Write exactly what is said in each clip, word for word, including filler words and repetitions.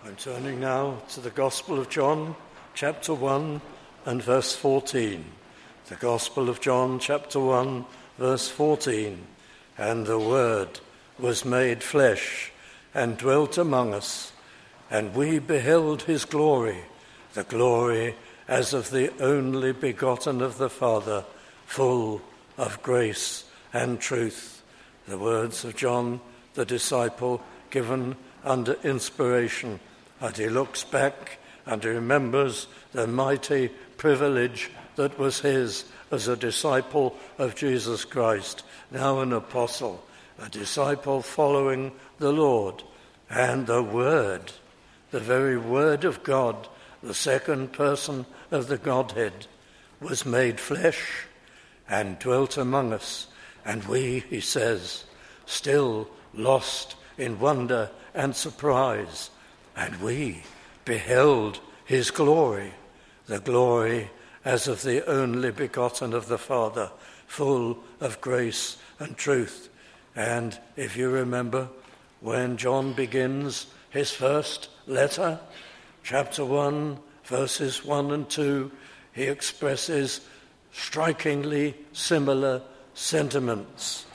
I'm turning now to the Gospel of John, chapter one and verse fourteen. The Gospel of John, chapter one, verse fourteen. And the Word was made flesh and dwelt among us, and we beheld his glory, the glory as of the only begotten of the Father, full of grace and truth. The words of John, the disciple, given under inspiration. And he looks back and he remembers the mighty privilege that was his as a disciple of Jesus Christ, now an apostle, a disciple following the Lord. And the Word, the very Word of God, the second person of the Godhead, was made flesh and dwelt among us. And we, he says, still lost in wonder and surprise, and we beheld his glory, the glory as of the only begotten of the Father, full of grace and truth. And if you remember, when John begins his first letter, chapter one, verses one and two, he expresses strikingly similar sentiments.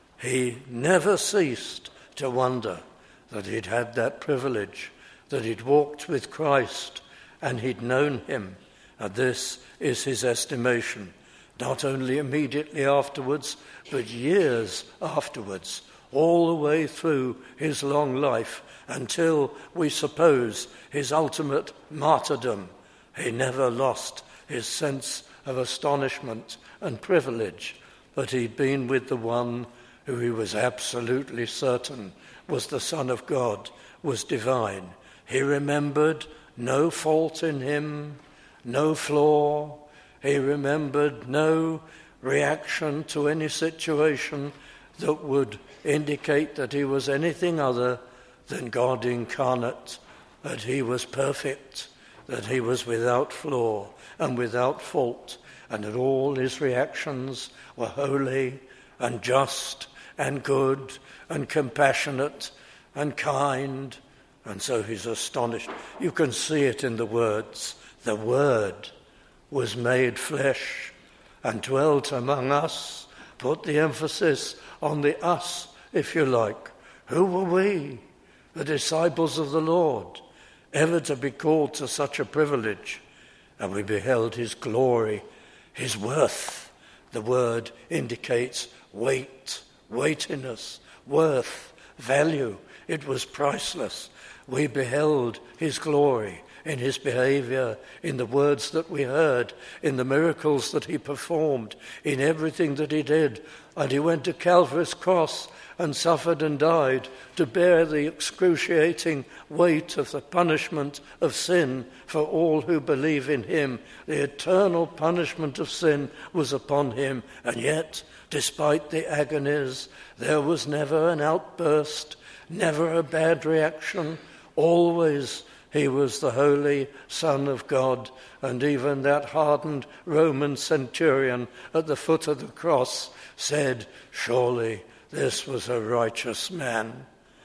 He never ceased to wonder that he'd had that privilege, that he'd walked with Christ and he'd known him. And this is his estimation, not only immediately afterwards, but years afterwards, all the way through his long life, until we suppose his ultimate martyrdom. He never lost his sense of astonishment and privilege that he'd been with the one who he was absolutely certain was the Son of God, was divine. He remembered no fault in him, no flaw. He remembered no reaction to any situation that would indicate that he was anything other than God incarnate, that he was perfect, that he was without flaw and without fault, and that all his reactions were holy and just and good and compassionate and kind. And so he's astonished. You can see it in the words. The Word was made flesh and dwelt among us. Put the emphasis on the us, if you like. Who were we, the disciples of the Lord, ever to be called to such a privilege? And we beheld his glory, his worth. The word indicates weight, weightiness, worth, value. It was priceless. We beheld his glory in his behavior, in the words that we heard, in the miracles that he performed, in everything that he did. And he went to Calvary's cross and suffered and died to bear the excruciating weight of the punishment of sin for all who believe in him. The eternal punishment of sin was upon him, and yet, despite the agonies, there was never an outburst, never a bad reaction. Always he was the Holy Son of God, and even that hardened Roman centurion at the foot of the cross said, surely this was a righteous man.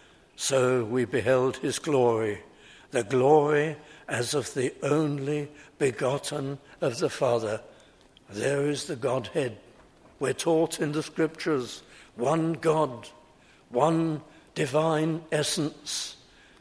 So we beheld his glory, the glory as of the only begotten of the Father. There is the Godhead. We're taught in the Scriptures, one God, one divine essence.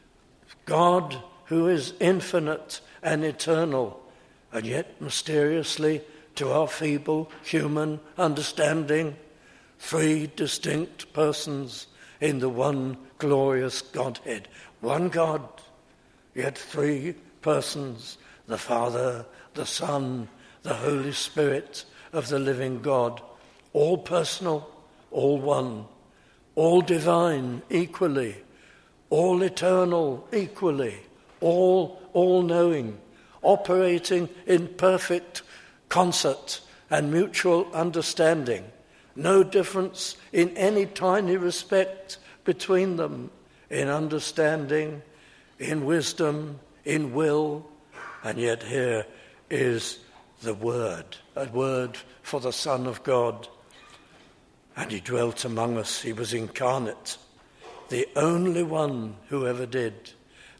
God who is infinite and eternal, and yet mysteriously to our feeble human understanding, three distinct persons in the one glorious Godhead. One God, yet three persons, the Father, the Son, the Holy Spirit of the living God, all personal, all one, all divine equally, all eternal equally, all all-knowing, operating in perfect concert and mutual understanding. No difference in any tiny respect between them, in understanding, in wisdom, in will. And yet here is the Word, a word for the Son of God. And he dwelt among us. He was incarnate, the only one who ever did,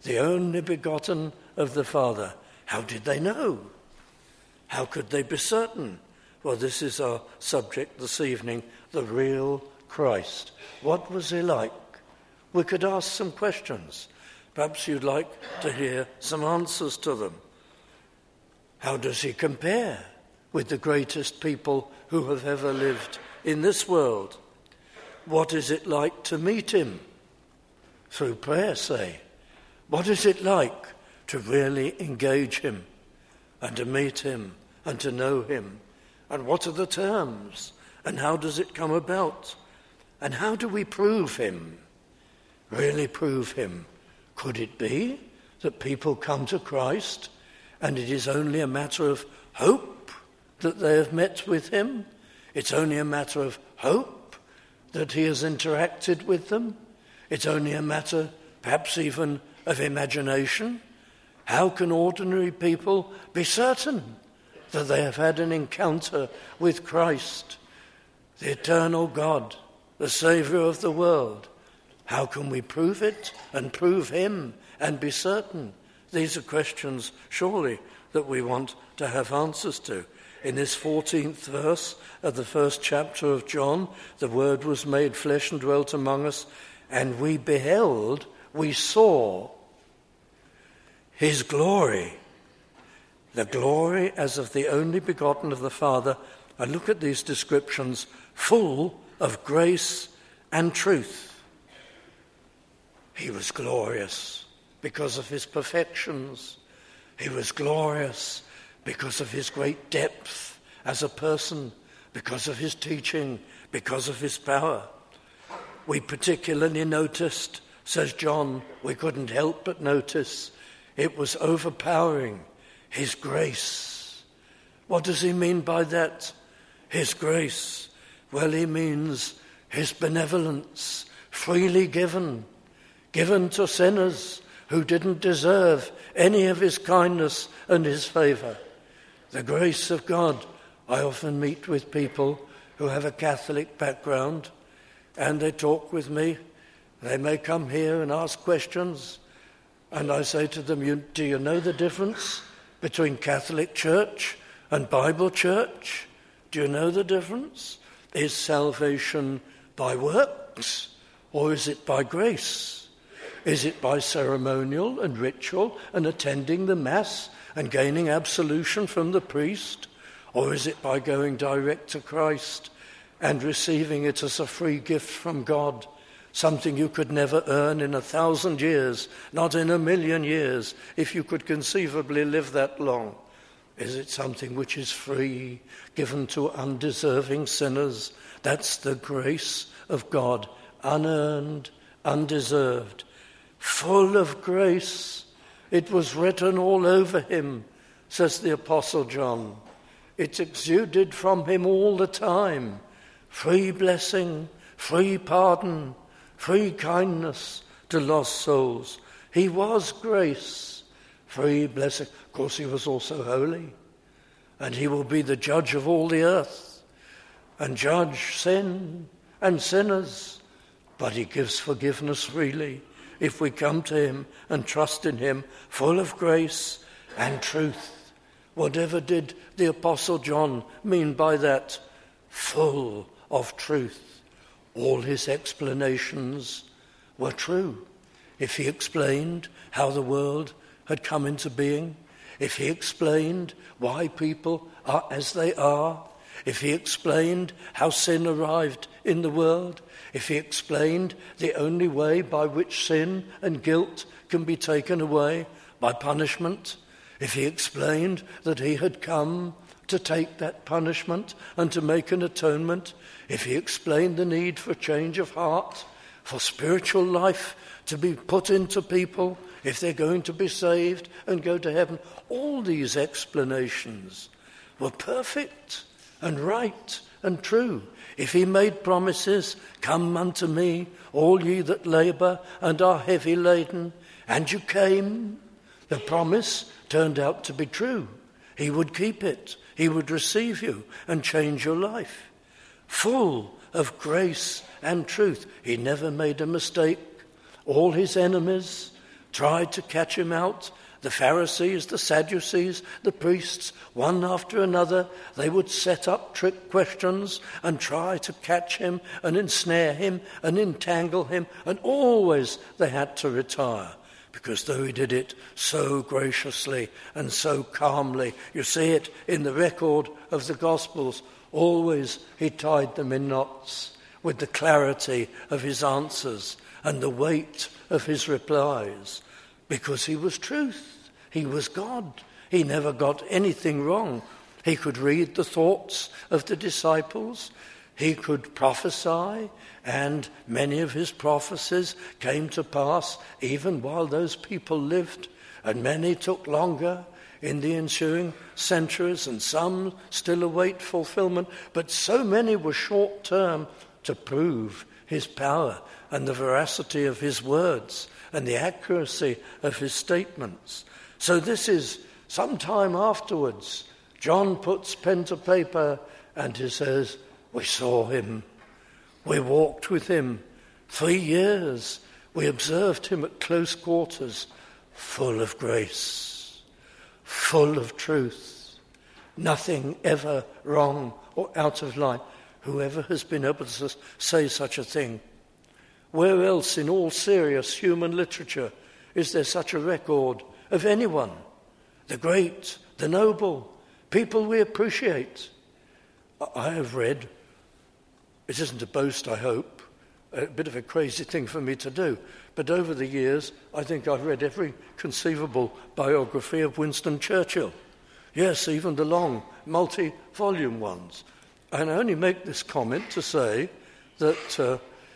the only begotten of the Father. How did they know? How could they be certain? Well, this is our subject this evening, the real Christ. What was he like? We could ask some questions. Perhaps you'd like to hear some answers to them. How does he compare with the greatest people who have ever lived in this world? What is it like to meet him? Through prayer, say. What is it like to really engage him and to meet him and to know him? And what are the terms? And how does it come about? And how do we prove him? Really prove him? Could it be that people come to Christ and it is only a matter of hope that they have met with him? It's only a matter of hope that he has interacted with them? It's only a matter, perhaps even, of imagination? How can ordinary people be certain that they have had an encounter with Christ, the eternal God, the Saviour of the world? How can we prove it and prove him and be certain? These are questions, surely, that we want to have answers to. In this fourteenth verse of the first chapter of John, the Word was made flesh and dwelt among us, and we beheld, we saw his glory, the glory as of the only begotten of the Father. And look at these descriptions, full of grace and truth. He was glorious because of his perfections. He was glorious because of his great depth as a person, because of his teaching, because of his power. We particularly noticed, says John, we couldn't help but notice, it was overpowering, his grace. What does he mean by that? His grace. Well, he means his benevolence, freely given, given to sinners who didn't deserve any of his kindness and his favour. The grace of God. I often meet with people who have a Catholic background and they talk with me. They may come here and ask questions, and I say to them, you, do you know the difference between Catholic Church and Bible Church? Do you know the difference? Is salvation by works or is it by grace? Is it by ceremonial and ritual and attending the Mass and gaining absolution from the priest? Or is it by going direct to Christ and receiving it as a free gift from God, something you could never earn in a thousand years, not in a million years, if you could conceivably live that long? Is it something which is free, given to undeserving sinners? That's the grace of God, unearned, undeserved, full of grace. It was written all over him, says the Apostle John. It exuded from him all the time. Free blessing, free pardon, free kindness to lost souls. He was grace, free blessing. Of course, he was also holy. And he will be the judge of all the earth and judge sin and sinners. But he gives forgiveness freely if we come to him and trust in him, full of grace and truth. Whatever did the Apostle John mean by that? Full of truth. All his explanations were true. If he explained how the world had come into being, if he explained why people are as they are, if he explained how sin arrived in the world, if he explained the only way by which sin and guilt can be taken away, by punishment, if he explained that he had come to take that punishment and to make an atonement, if he explained the need for change of heart, for spiritual life to be put into people, if they're going to be saved and go to heaven, all these explanations were perfect and right and true. If he made promises, come unto me, all ye that labour and are heavy laden, and you came, the promise turned out to be true. He would keep it. He would receive you and change your life. Full of grace and truth. He never made a mistake. All his enemies tried to catch him out. The Pharisees, the Sadducees, the priests, one after another, they would set up trick questions and try to catch him and ensnare him and entangle him, and always they had to retire, because though he did it so graciously and so calmly, you see it in the record of the Gospels, always he tied them in knots with the clarity of his answers and the weight of his replies, because he was truth. He was God. He never got anything wrong. He could read the thoughts of the disciples. He could prophesy, and many of his prophecies came to pass even while those people lived, and many took longer in the ensuing centuries, and some still await fulfillment, but so many were short-term to prove his power and the veracity of his words and the accuracy of his statements. So this is some time afterwards. John puts pen to paper and he says, we saw him. We walked with him. Three years we observed him at close quarters, full of grace, full of truth, nothing ever wrong or out of line. Whoever has been able to say such a thing? Where else in all serious human literature is there such a record of anyone? The great, the noble, people we appreciate. I have read, it isn't a boast, I hope, a bit of a crazy thing for me to do, but over the years I think I've read every conceivable biography of Winston Churchill. Yes, even the long, multi-volume ones. And I only make this comment to say that uh,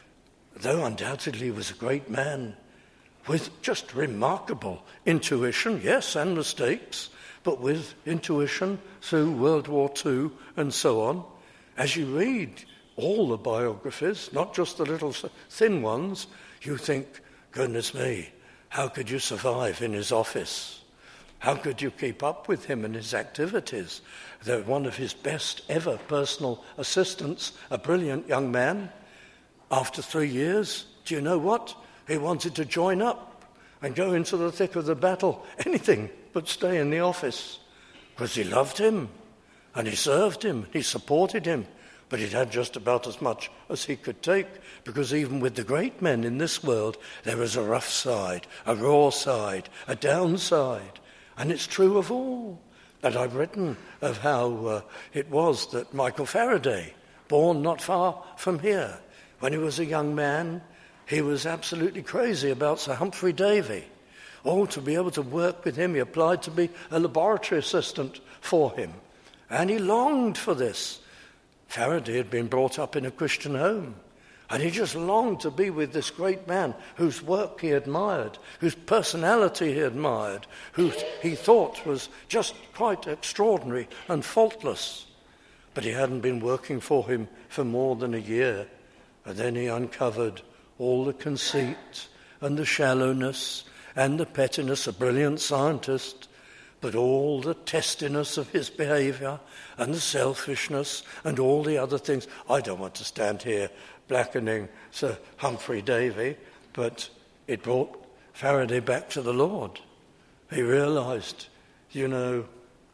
though undoubtedly he was a great man with just remarkable intuition, yes, and mistakes, but with intuition through World War Two and so on, as you read all the biographies, not just the little thin ones, you think, goodness me, how could you survive in his office? How could you keep up with him and his activities? They're one of his best ever personal assistants, a brilliant young man. After three years, do you know what? He wanted to join up and go into the thick of the battle, anything but stay in the office, because he loved him and he served him, he supported him, but he'd had just about as much as he could take, because even with the great men in this world, there is a rough side, a raw side, a downside. And it's true of all. And I've written of how uh, it was that Michael Faraday, born not far from here, when he was a young man, he was absolutely crazy about Sir Humphrey Davy. Oh, to be able to work with him, he applied to be a laboratory assistant for him. And he longed for this. Faraday had been brought up in a Christian home. And he just longed to be with this great man whose work he admired, whose personality he admired, who he thought was just quite extraordinary and faultless. But he hadn't been working for him for more than a year. And then he uncovered all the conceit and the shallowness and the pettiness, a brilliant scientist, but all the testiness of his behavior and the selfishness and all the other things. I don't want to stand here blackening Sir Humphrey Davy, but it brought Faraday back to the Lord. He realized, you know,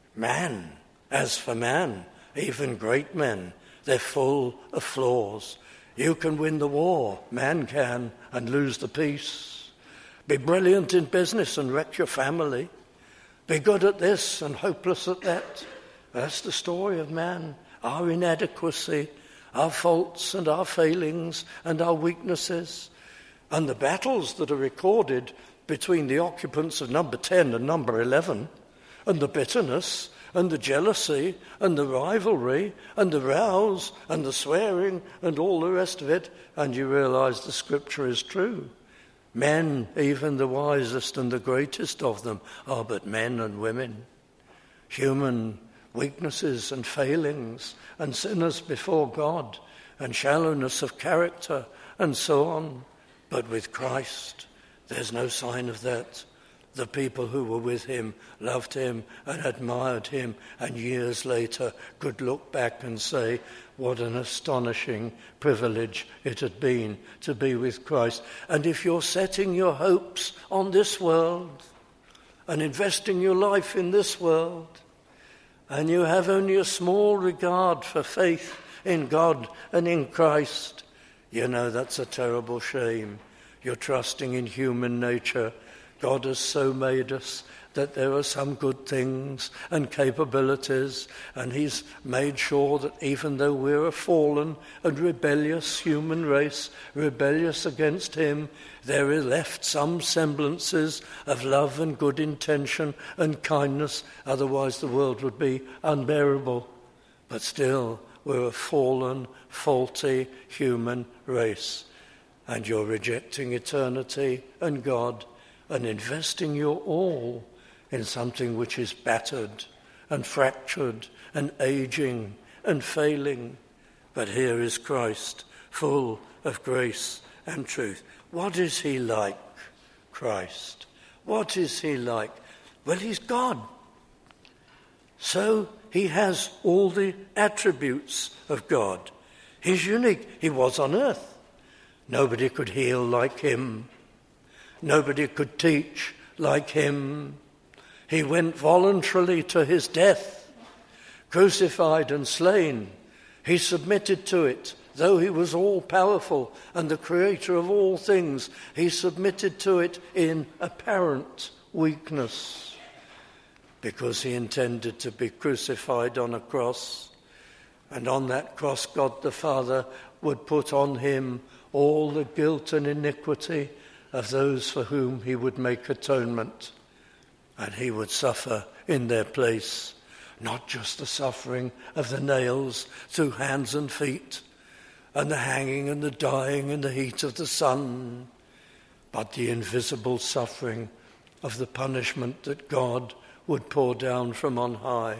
man, as for man, even great men, they're full of flaws. You can win the war, man can, and lose the peace. Be brilliant in business and wreck your family. Be good at this and hopeless at that. That's the story of man, our inadequacy, our faults and our failings and our weaknesses. And the battles that are recorded between the occupants of number ten and number eleven, and the bitterness and the jealousy and the rivalry and the rows and the swearing and all the rest of it, and you realize the scripture is true. Men, even the wisest and the greatest of them, are but men and women. Human weaknesses and failings and sinners before God and shallowness of character and so on. But with Christ, there's no sign of that. the people who were with him loved him and admired him, and years later could look back and say, what an astonishing privilege it had been to be with Christ. And if you're setting your hopes on this world and investing your life in this world, and you have only a small regard for faith in God and in Christ, you know that's a terrible shame. You're trusting in human nature. God has so made us that there are some good things and capabilities, and he's made sure that even though we're a fallen and rebellious human race, rebellious against him, there are left some semblances of love and good intention and kindness, otherwise the world would be unbearable. But still, we're a fallen, faulty human race, and you're rejecting eternity and God and investing your all in something which is battered and fractured and aging and failing. But here is Christ, full of grace and truth. What is he like, Christ? What is he like? Well, he's God. So he has all the attributes of God. He's unique. He was on earth. Nobody could heal like him. Nobody could teach like him. He went voluntarily to his death, crucified and slain. He submitted to it. Though he was all-powerful and the creator of all things, he submitted to it in apparent weakness, because he intended to be crucified on a cross. And on that cross, God the Father would put on him all the guilt and iniquity of those for whom he would make atonement. And he would suffer in their place, not just the suffering of the nails through hands and feet, and the hanging and the dying in the heat of the sun, but the invisible suffering of the punishment that God would pour down from on high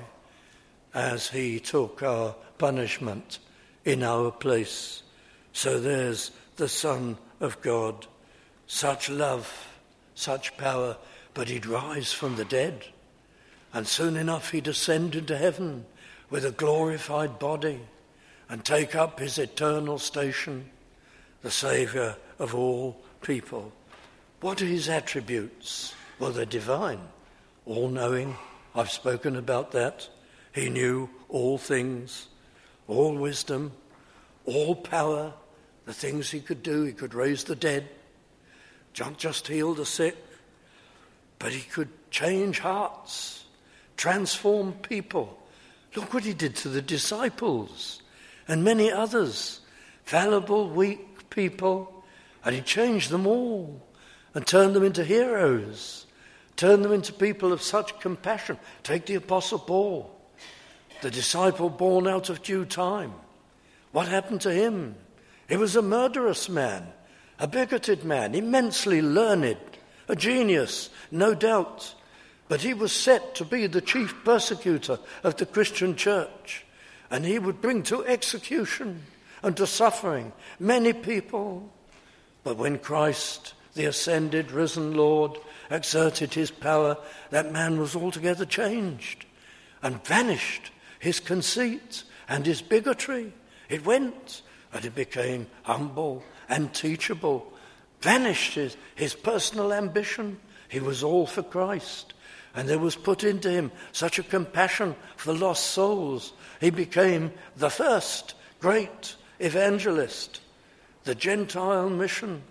as he took our punishment in our place. So there's the Son of God, such love, such power, but he'd rise from the dead, and soon enough he'd ascend into heaven with a glorified body and take up his eternal station, the Saviour of all people. What are his attributes? Well, they're divine, all-knowing. I've spoken about that. He knew all things, all wisdom, all power, the things he could do. He could raise the dead, not just heal the sick, but he could change hearts, transform people. Look what he did to the disciples and many others, fallible, weak people, and he changed them all and turned them into heroes, turned them into people of such compassion. Take the Apostle Paul, the disciple born out of due time. What happened to him? He was a murderous man, a bigoted man, immensely learned, a genius, no doubt, but he was set to be the chief persecutor of the Christian church, and he would bring to execution and to suffering many people. But when Christ, the ascended, risen Lord, exerted his power, that man was altogether changed and vanished his conceit and his bigotry. It went, and it became humble and teachable. Vanished his, his personal ambition. He was all for Christ. And there was put into him such a compassion for lost souls. He became the first great evangelist, the Gentile mission,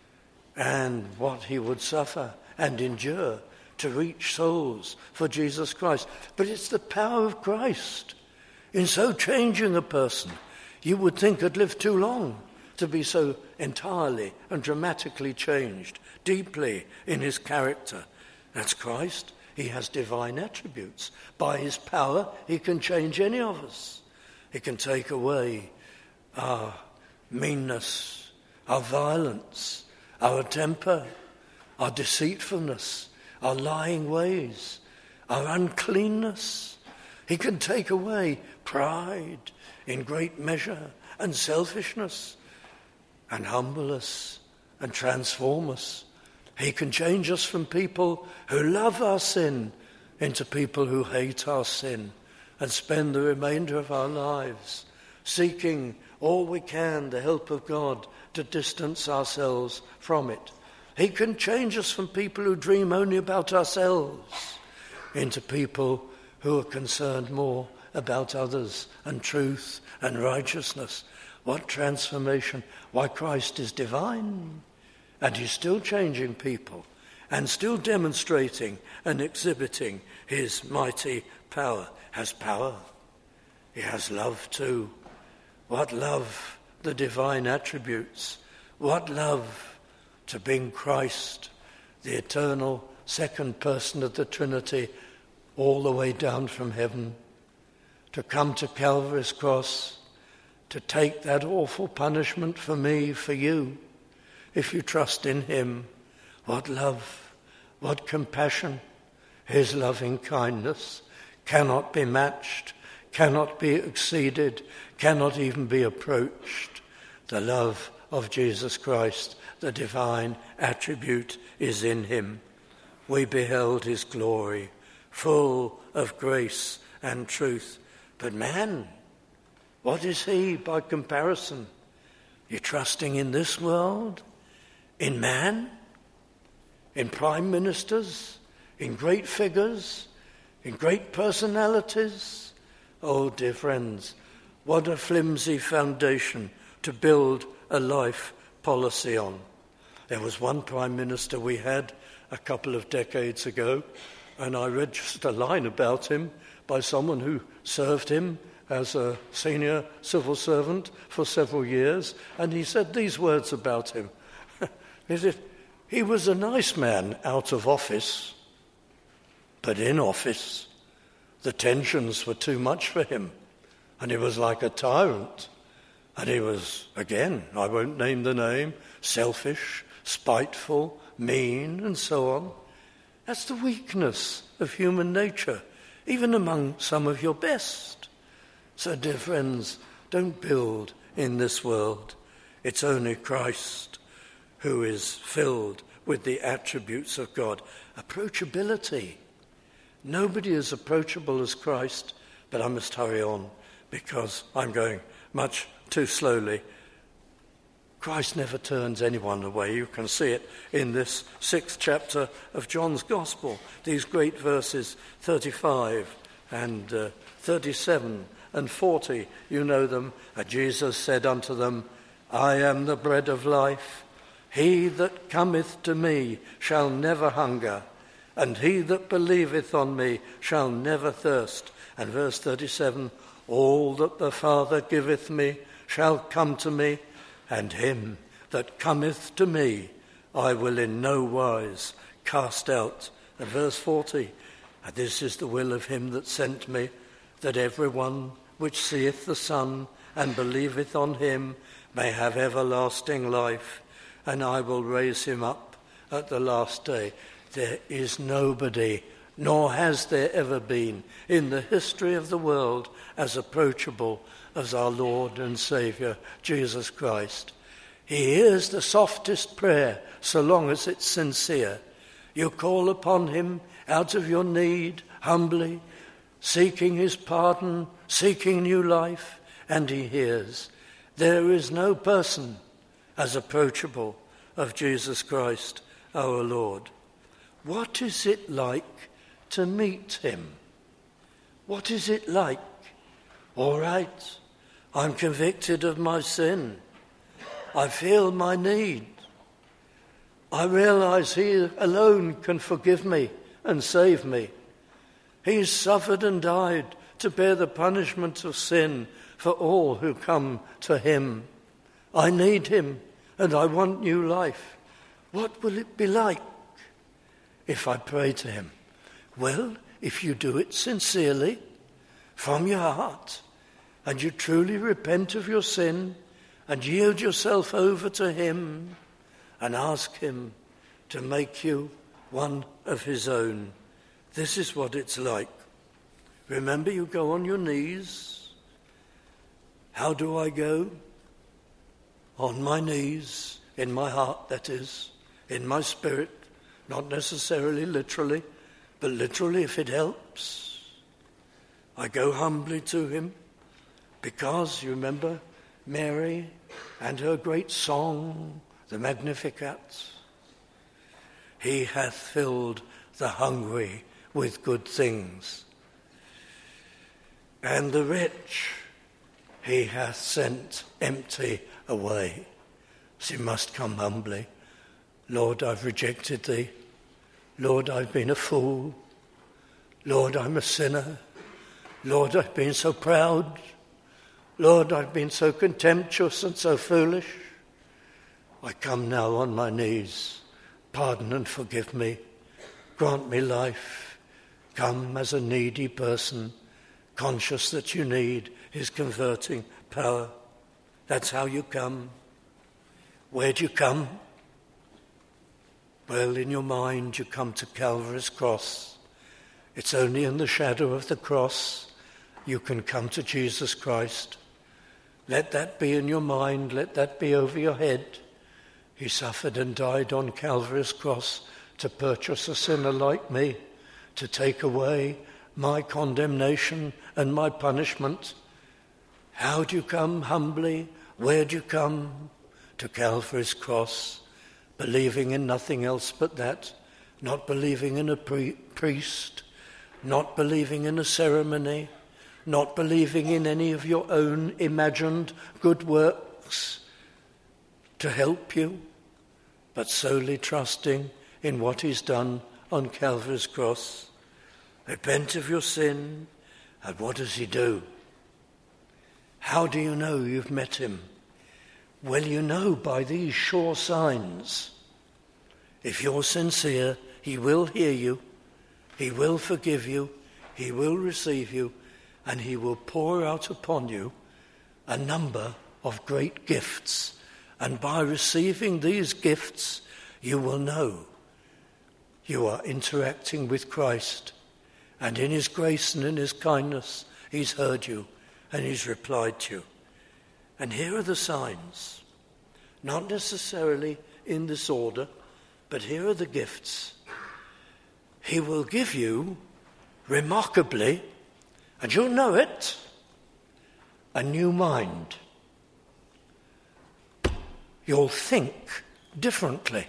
and what he would suffer and endure to reach souls for Jesus Christ. But it's the power of Christ in so changing a person. You would think had lived too long to be so entirely and dramatically changed, deeply in his character. That's Christ. He has divine attributes. By his power, he can change any of us. He can take away our meanness, our violence, our temper, our deceitfulness, our lying ways, our uncleanness. He can take away pride in great measure and selfishness, and humble us and transform us He can change us from people who love our sin into people who hate our sin and spend the remainder of our lives seeking all we can the help of God to distance ourselves from it. He can change us from people who dream only about ourselves into people who are concerned more about others and truth and righteousness. What transformation! Why, Christ is divine, and he's still changing people and still demonstrating and exhibiting his mighty power. Has power. He has love too. What love, the divine attributes. What love to bring Christ, the eternal second person of the Trinity, all the way down from heaven, to come to Calvary's cross, to take that awful punishment for me, for you, if you trust in him. What love, what compassion. His loving kindness cannot be matched, cannot be exceeded, cannot even be approached. The love of Jesus Christ, the divine attribute, is in him. We beheld his glory, full of grace and truth. But man, what is he by comparison? You're trusting in this world, in man, in prime ministers, in great figures, in great personalities. Oh, dear friends, what a flimsy foundation to build a life policy on. There was one prime minister we had a couple of decades ago, and I read just a line about him by someone who served him as a senior civil servant for several years, and he said these words about him. He said, he was a nice man out of office, but in office the tensions were too much for him, and he was like a tyrant. And he was, again, I won't name the name, selfish, spiteful, mean, and so on. That's the weakness of human nature, even among some of your best. So, dear friends, don't build in this world. It's only Christ who is filled with the attributes of God. Approachability. Nobody is approachable as Christ, but I must hurry on because I'm going much too slowly. Christ never turns anyone away. You can see it in this sixth chapter of John's Gospel. These great verses thirty-five and uh, thirty-seven and forty, you know them. And Jesus said unto them, I am the bread of life. He that cometh to me shall never hunger, and he that believeth on me shall never thirst. And verse thirty-seven, all that the Father giveth me shall come to me, and him that cometh to me I will in no wise cast out. And verse forty, and this is the will of him that sent me, that every one which seeth the Son and believeth on him may have everlasting life, and I will raise him up at the last day. There is nobody, nor has there ever been, in the history of the world as approachable as our Lord and Saviour, Jesus Christ. He hears the softest prayer, so long as it's sincere. You call upon him out of your need, humbly, seeking his pardon, seeking new life, and he hears. There is no person as approachable of Jesus Christ, our Lord. What is it like to meet him? What is it like? All right, I'm convicted of my sin. I feel my need. I realize he alone can forgive me and save me. He's suffered and died to bear the punishment of sin for all who come to him. I need him and I want new life. What will it be like if I pray to him? Well, if you do it sincerely, from your heart, and you truly repent of your sin and yield yourself over to him and ask him to make you one of his own, this is what it's like. Remember, you go on your knees. How do I go? On my knees, in my heart, that is, in my spirit, not necessarily literally, but literally if it helps. I go humbly to him because, you remember, Mary and her great song, the Magnificat. He hath filled the hungry with good things, and the rich he hath sent empty away. So you must come humbly. Lord, I've rejected thee. Lord, I've been a fool. Lord, I'm a sinner. Lord, I've been so proud. Lord, I've been so contemptuous and so foolish. I come now on my knees. Pardon and forgive me. Grant me life. Come as a needy person, conscious that you need his converting power. That's how you come. Where do you come? Well, in your mind you come to Calvary's cross. It's only in the shadow of the cross you can come to Jesus Christ. Let that be in your mind, let that be over your head. He suffered and died on Calvary's cross to purchase a sinner like me, to take away my condemnation and my punishment. How do you come? Humbly. Where do you come? To Calvary's cross, believing in nothing else but that, not believing in a pre- priest, not believing in a ceremony, not believing in any of your own imagined good works to help you, but solely trusting in what he's done on Calvary's cross. Repent of your sin, and what does he do? How do you know you've met him? Well, you know by these sure signs. If you're sincere, he will hear you, he will forgive you, he will receive you, and he will pour out upon you a number of great gifts. And by receiving these gifts, you will know you are interacting with Christ. And in his grace and in his kindness, he's heard you and he's replied to you. And here are the signs, not necessarily in this order, but here are the gifts. He will give you, remarkably, and you'll know it, a new mind. You'll think differently.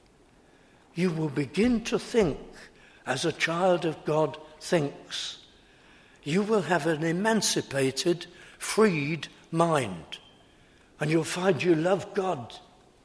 You will begin to think as a child of God thinks. You will have an emancipated, freed mind. And you'll find you love God.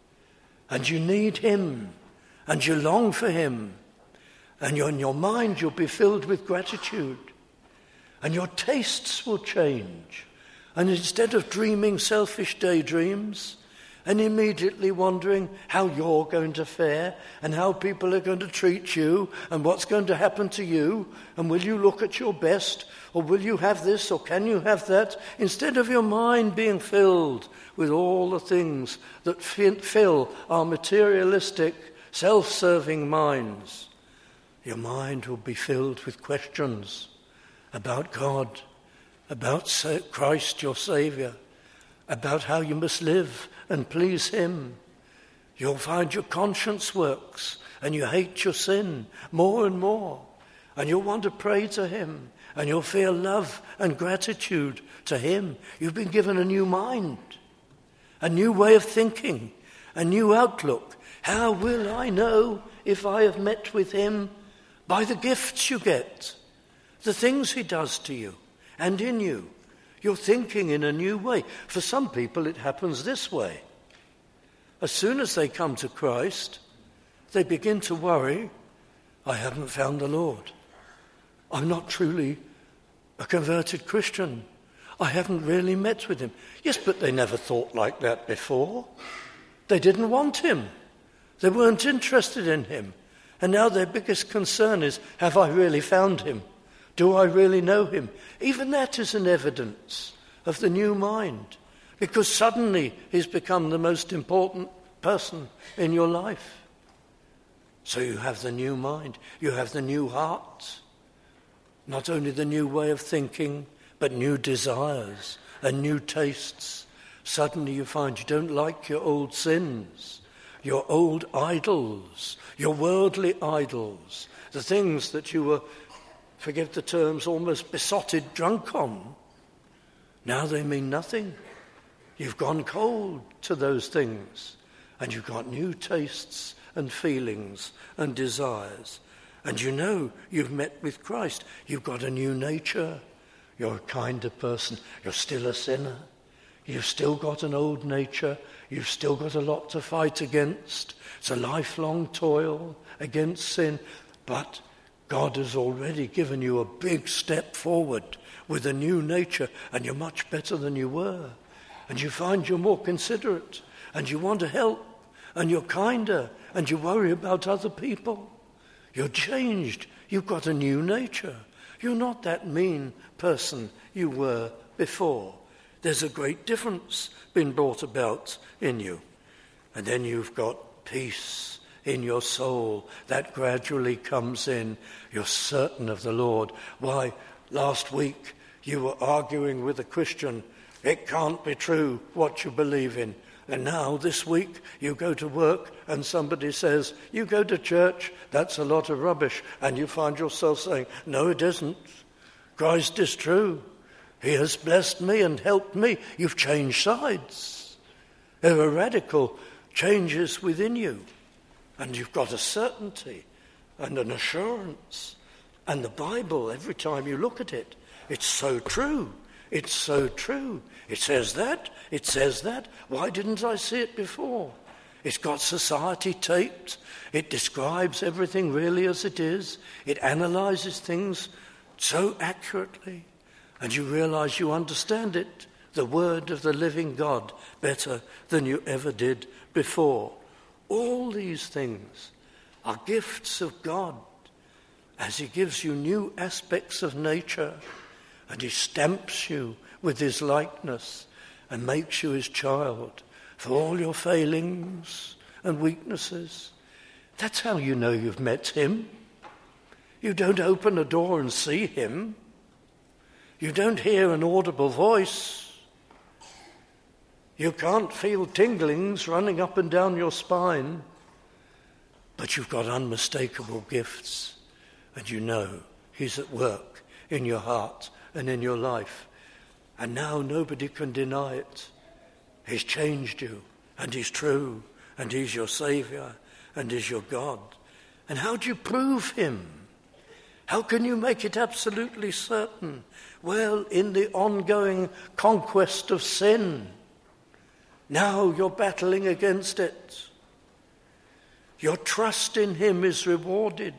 And you need him. And you long for him. And in your mind you'll be filled with gratitude. And your tastes will change. And instead of dreaming selfish daydreams and immediately wondering how you're going to fare and how people are going to treat you and what's going to happen to you and will you look at your best or will you have this or can you have that, instead of your mind being filled with all the things that fill our materialistic, self-serving minds, your mind will be filled with questions about God, about Christ your Saviour, about how you must live and please him. You'll find your conscience works and you hate your sin more and more, and you'll want to pray to him and you'll feel love and gratitude to him. You've been given a new mind, a new way of thinking, a new outlook. How will I know if I have met with him? By the gifts you get, the things he does to you and in you. You're thinking in a new way. For some people it happens this way. As soon as they come to Christ, they begin to worry, I haven't found the Lord. I'm not truly a converted Christian. I haven't really met with him. Yes, but they never thought like that before. They didn't want him. They weren't interested in him. And now their biggest concern is, have I really found him? Do I really know him? Even that is an evidence of the new mind, because suddenly he's become the most important person in your life. So you have the new mind, you have the new heart, not only the new way of thinking, but new desires and new tastes. Suddenly you find you don't like your old sins. your old idols, your worldly idols, the things that you were, forgive the terms, almost besotted drunk on. Now they mean nothing. You've gone cold to those things, and you've got new tastes and feelings and desires. And you know you've met with Christ. You've got a new nature. You're a kinder person. You're still a sinner. You've still got an old nature. You've still got a lot to fight against. It's a lifelong toil against sin. But God has already given you a big step forward with a new nature, and you're much better than you were. And you find you're more considerate, and you want to help, and you're kinder, and you worry about other people. You're changed. You've got a new nature. You're not that mean person you were before. There's a great difference been brought about in you. And then you've got peace in your soul that gradually comes in. You're certain of the Lord. Why, last week you were arguing with a Christian. It can't be true what you believe in. And now this week you go to work and somebody says, you go to church, that's a lot of rubbish. And you find yourself saying, no, it isn't. Christ is true. He has blessed me and helped me. You've changed sides. There are radical changes within you. And you've got a certainty and an assurance. And the Bible, every time you look at it, it's so true. It's so true. It says that. It says that. Why didn't I see it before? It's got society taped. It describes everything really as it is. It analyzes things so accurately. And you realize you understand it, the word of the living God, better than you ever did before. All these things are gifts of God as he gives you new aspects of nature, and he stamps you with his likeness and makes you his child for all your failings and weaknesses. That's how you know you've met him. You don't open a door and see him. You don't hear an audible voice. You can't feel tinglings running up and down your spine. But you've got unmistakable gifts, and you know he's at work in your heart and in your life. And now nobody can deny it. He's changed you, and he's true, and he's your Saviour, and he's your God. And how do you prove him? How can you make it absolutely certain? Well, in the ongoing conquest of sin. Now you're battling against it. Your trust in him is rewarded.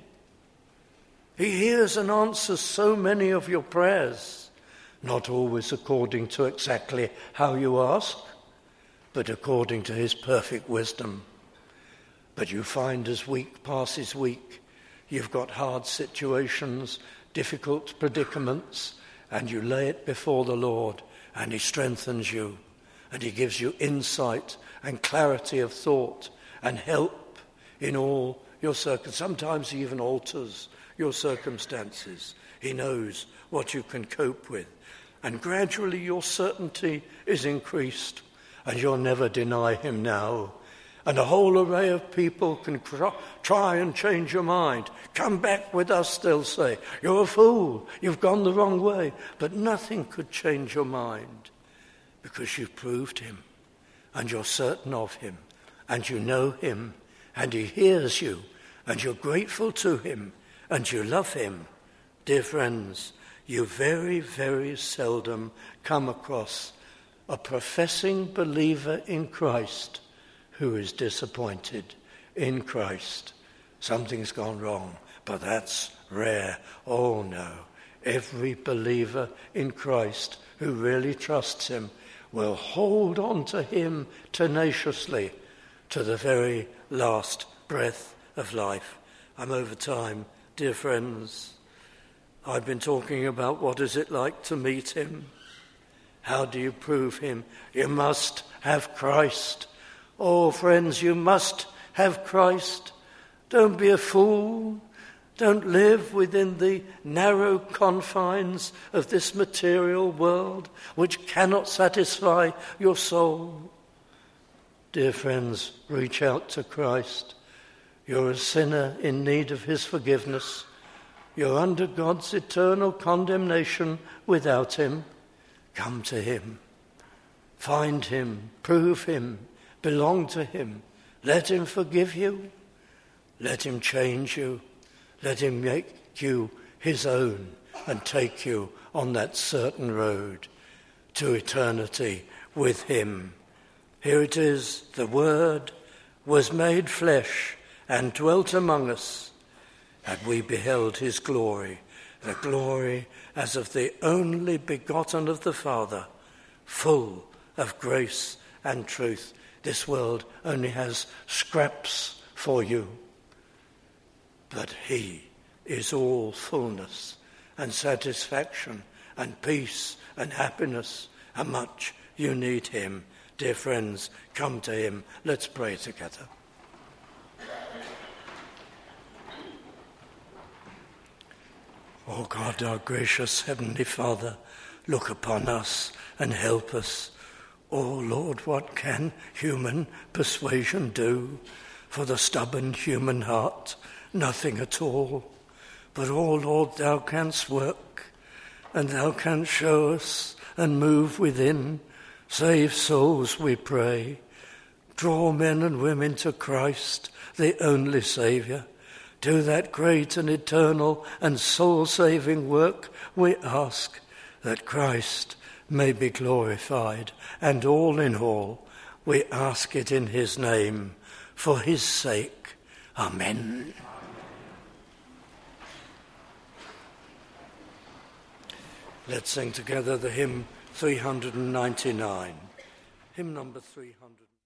He hears and answers so many of your prayers, not always according to exactly how you ask, but according to his perfect wisdom. But you find as week passes week, you've got hard situations, difficult predicaments, and you lay it before the Lord, and he strengthens you, and he gives you insight and clarity of thought and help in all your circumstances. Sometimes he even alters your circumstances. He knows what you can cope with. And gradually your certainty is increased, and you'll never deny him now. And a whole array of people can cr- try and change your mind. Come back with us, they'll say. You're a fool. You've gone the wrong way. But nothing could change your mind because you've proved him, and you're certain of him, and you know him, and he hears you, and you're grateful to him, and you love him. Dear friends, you very, very seldom come across a professing believer in Christ who is disappointed in Christ. Something's gone wrong, but that's rare. Oh no, every believer in Christ who really trusts him will hold on to him tenaciously to the very last breath of life. I'm over time, dear friends. I've been talking about what is it like to meet him. How do you prove him? You must have Christ. Oh, friends, you must have Christ. Don't be a fool. Don't live within the narrow confines of this material world which cannot satisfy your soul. Dear friends, reach out to Christ. You're a sinner in need of his forgiveness. You're under God's eternal condemnation without him. Come to him. Find him. Prove him. Belong to him. Let him forgive you. Let him change you. Let him make you his own and take you on that certain road to eternity with him. Here it is, the Word was made flesh and dwelt among us, and we beheld his glory, the glory as of the only begotten of the Father, full of grace and truth. This world only has scraps for you, but he is all fullness and satisfaction and peace and happiness. How much you need him. Dear friends, come to him. Let's pray together. O God, our gracious Heavenly Father, look upon us and help us. O Lord, what can human persuasion do? For the stubborn human heart, nothing at all. But, O Lord, thou canst work, and thou canst show us and move within. Save souls, we pray. Draw men and women to Christ, the only Saviour. Do that great and eternal and soul-saving work, we ask, that Christ may be glorified. And all in all, we ask it in his name, for his sake. Amen. Let's sing together the hymn three hundred ninety-nine. Hymn number three hundred.